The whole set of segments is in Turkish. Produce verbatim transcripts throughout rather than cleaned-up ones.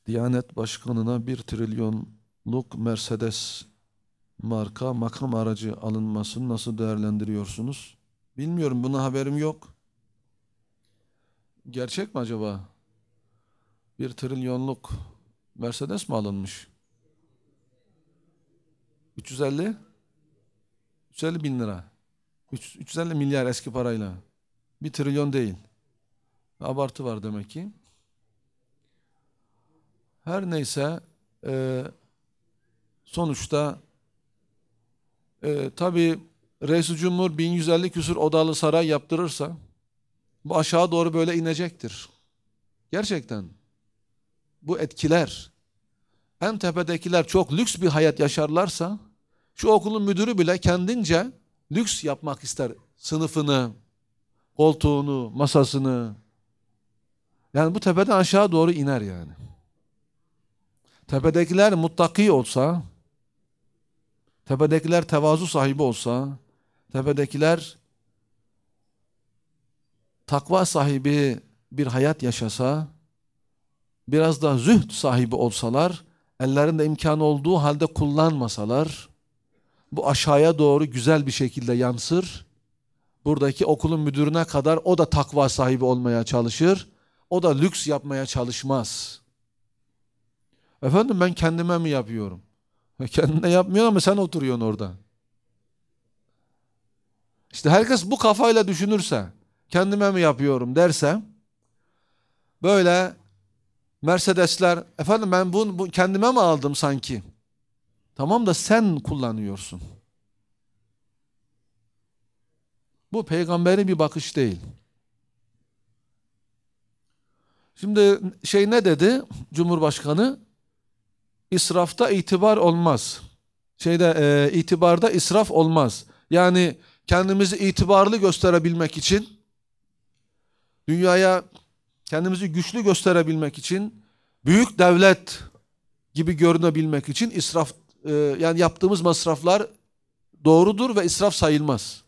Diyanet Başkanı'na bir trilyonluk Mercedes marka makam aracı alınmasını nasıl değerlendiriyorsunuz? Bilmiyorum, buna haberim yok. Gerçek mi acaba? Bir trilyonluk Mercedes mi alınmış? üç yüz elli? üç yüz elli bin lira. üç yüz elli milyar eski parayla. Bir trilyon değil. Abartı var demek ki. Her neyse, e, sonuçta e, tabii Reis-i Cumhur bin yüz elli küsur odalı saray yaptırırsa bu aşağı doğru böyle inecektir. Gerçekten bu etkiler. En tepedekiler çok lüks bir hayat yaşarlarsa şu okulun müdürü bile kendince lüks yapmak ister. Sınıfını, koltuğunu, masasını. Yani bu tepeden aşağı doğru iner yani. Tepedekiler muttaki olsa, tepedekiler tevazu sahibi olsa, tepedekiler takva sahibi bir hayat yaşasa, biraz da zühd sahibi olsalar, ellerinde imkan olduğu halde kullanmasalar, bu aşağıya doğru güzel bir şekilde yansır. Buradaki okulun müdürüne kadar o da takva sahibi olmaya çalışır. O da lüks yapmaya çalışmaz. Efendim, ben kendime mi yapıyorum? Kendine yapmıyor ama sen oturuyorsun orada. İşte herkes bu kafayla düşünürse, kendime mi yapıyorum derse, böyle Mercedesler, efendim ben bunu, bu kendime mi aldım sanki? Tamam da sen kullanıyorsun. Bu peygamberi bir bakış değil. Şimdi şey ne dedi Cumhurbaşkanı? İsrafta itibar olmaz. Şeyde e, itibarda israf olmaz. Yani kendimizi itibarlı gösterebilmek için, dünyaya kendimizi güçlü gösterebilmek için, büyük devlet gibi görünebilmek için israf, e, yani yaptığımız masraflar doğrudur ve israf sayılmaz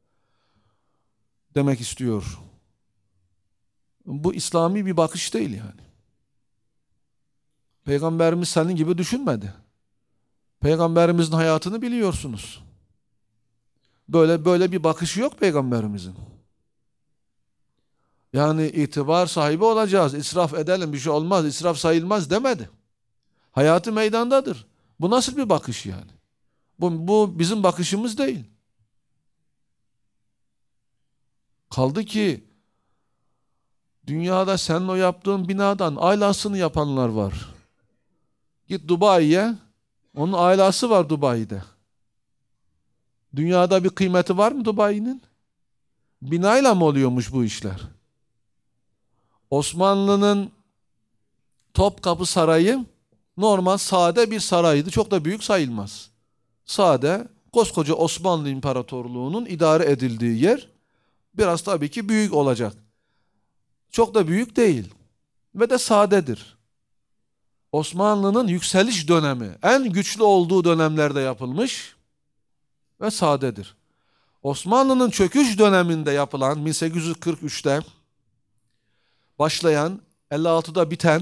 demek istiyor. Bu İslami bir bakış değil yani. Peygamberimiz senin gibi düşünmedi. Peygamberimizin hayatını biliyorsunuz. Böyle böyle bir bakışı yok peygamberimizin. Yani itibar sahibi olacağız, israf edelim, bir şey olmaz, israf sayılmaz demedi. Hayatı meydandadır. Bu nasıl bir bakış yani? Bu, bu bizim bakışımız değil. Kaldı ki dünyada senin o yaptığın binadan ailasını yapanlar var. Git Dubai'ye, onun ailası var Dubai'de. Dünyada bir kıymeti var mı Dubai'nin? Binayla mı oluyormuş bu işler? Osmanlı'nın Topkapı Sarayı normal sade bir saraydı. Çok da büyük sayılmaz. Sade, koskoca Osmanlı İmparatorluğu'nun idare edildiği yer biraz tabii ki büyük olacak. Çok da büyük değil ve de sadedir. Osmanlı'nın yükseliş dönemi, en güçlü olduğu dönemlerde yapılmış ve sadedir. Osmanlı'nın çöküş döneminde yapılan, bin sekiz yüz kırk üçte başlayan, elli altıda biten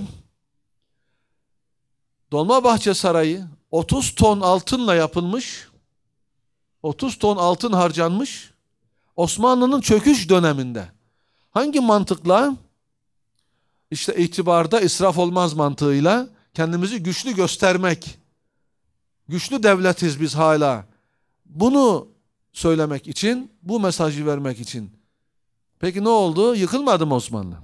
Dolmabahçe Sarayı otuz ton altınla yapılmış, otuz ton altın harcanmış Osmanlı'nın çöküş döneminde. Hangi mantıkla? İşte itibarda israf olmaz mantığıyla kendimizi güçlü göstermek. Güçlü devletiz biz hala. Bunu söylemek için, bu mesajı vermek için. Peki ne oldu? Yıkılmadı mı Osmanlı?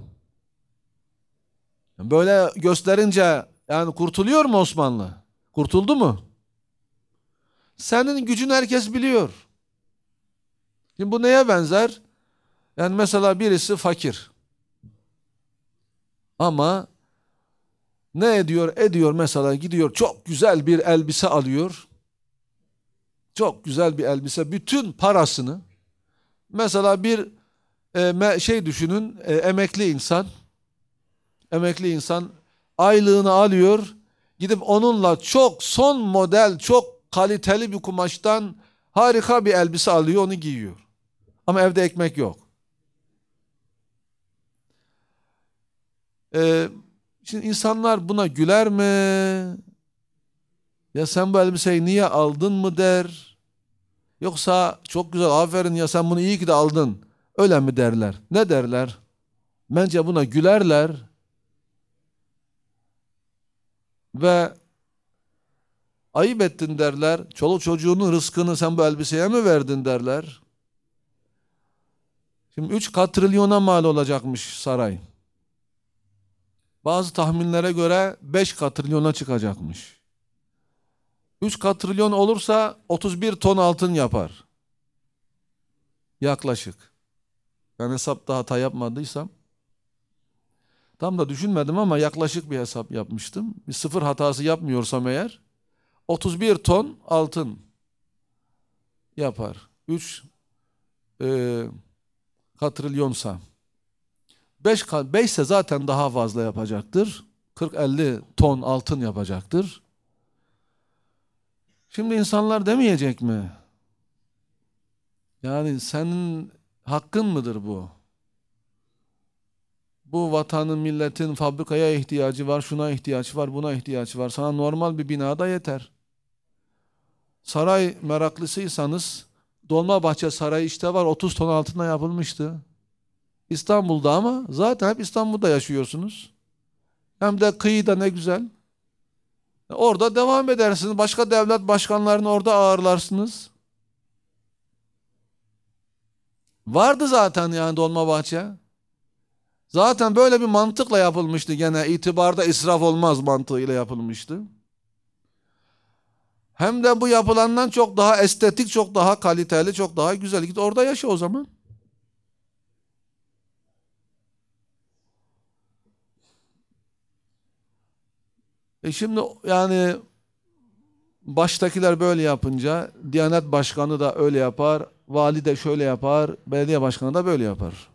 Böyle gösterince yani kurtuluyor mu Osmanlı? Kurtuldu mu? Senin gücünü herkes biliyor. Şimdi bu neye benzer? Yani mesela birisi fakir. Ama ne ediyor? Ediyor mesela, gidiyor çok güzel bir elbise alıyor. Çok güzel bir elbise. Bütün parasını, mesela bir e, şey düşünün, e, emekli insan. Emekli insan aylığını alıyor. Gidip onunla çok son model, çok kaliteli bir kumaştan harika bir elbise alıyor, onu giyiyor. Ama evde ekmek yok. Ee, Şimdi insanlar buna güler mi? Ya sen bu elbiseyi niye aldın mı der? Yoksa çok güzel, aferin ya sen bunu iyi ki de aldın. Öyle mi derler? Ne derler? Bence buna gülerler ve ayıp ettin derler. Çoluk çocuğunun rızkını sen bu elbiseye mi verdin derler. Şimdi üç katrilyona mal olacakmış saray. Bazı tahminlere göre beş katrilyona çıkacakmış. üç katrilyon olursa otuz bir ton altın yapar. Yaklaşık. Ben hesapta hata yapmadıysam. Tam da düşünmedim ama yaklaşık bir hesap yapmıştım. Bir sıfır hatası yapmıyorsam eğer otuz bir ton altın yapar. üç e, katrilyonsa. beş, beş ise zaten daha fazla yapacaktır. kırk elli ton altın yapacaktır. Şimdi insanlar demeyecek mi? Yani senin hakkın mıdır bu? Bu vatanın, milletin fabrikaya ihtiyacı var, şuna ihtiyaç var, buna ihtiyaç var. Sana normal bir binada yeter. Saray meraklısıysanız, Dolmabahçe Sarayı işte var, otuz ton altından yapılmıştı. İstanbul'da ama zaten hep İstanbul'da yaşıyorsunuz. Hem de kıyıda ne güzel. Orada devam edersiniz. Başka devlet başkanlarını orada ağırlarsınız. Vardı zaten yani Dolmabahçe. Zaten böyle bir mantıkla yapılmıştı gene. İtibarda israf olmaz mantığıyla yapılmıştı. Hem de bu yapılandan çok daha estetik, çok daha kaliteli, çok daha güzel. Git orada yaşa o zaman. E şimdi yani baştakiler böyle yapınca Diyanet Başkanı da öyle yapar, vali de şöyle yapar, belediye başkanı da böyle yapar.